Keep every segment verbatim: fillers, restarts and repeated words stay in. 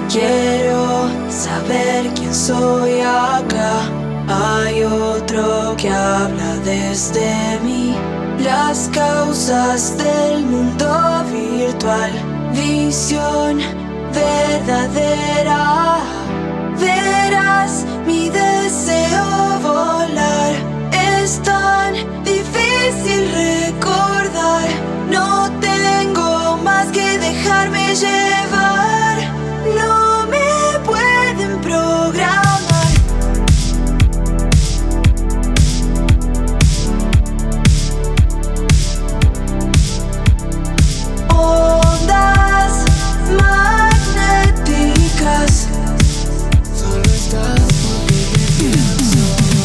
Quiero saber quién soy acá. Hay otro que habla desde mí. Las causas del mundo virtual. Visión verdadera. Verás mi deseo volar. Es tan difícil recordar. No tengo más que dejarme llevar. No me pueden programar. Ondas magnéticas. Solo estás porque te pienso.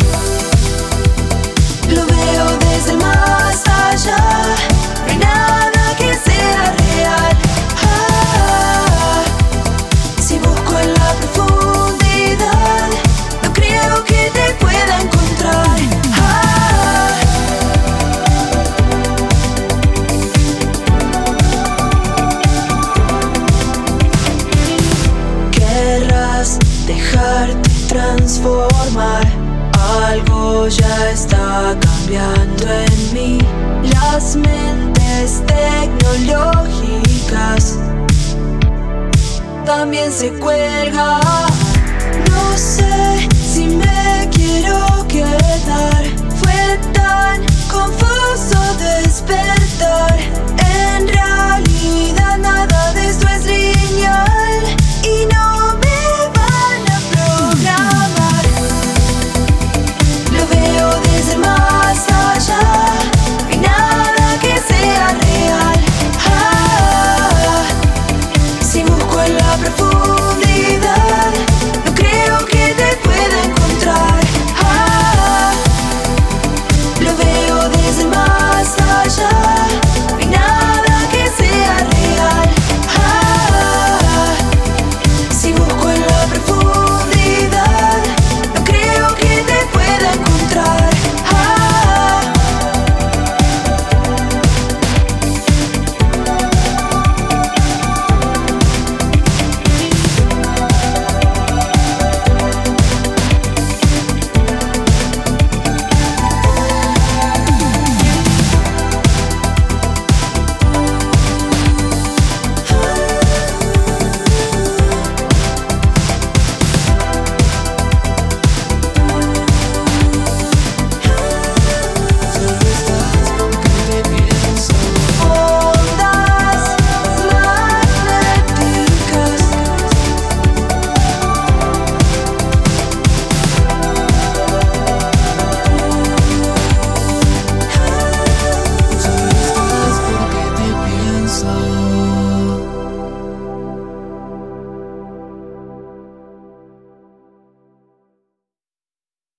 Lo veo desde el más allá. No hay nada que sea real. Ah, si busco en la profundidad, no creo que te pueda encontrar. Ah, querrás dejarte transformar. Algo ya está cambiando en mí. Las mentes tecnológicas también se cuelgan.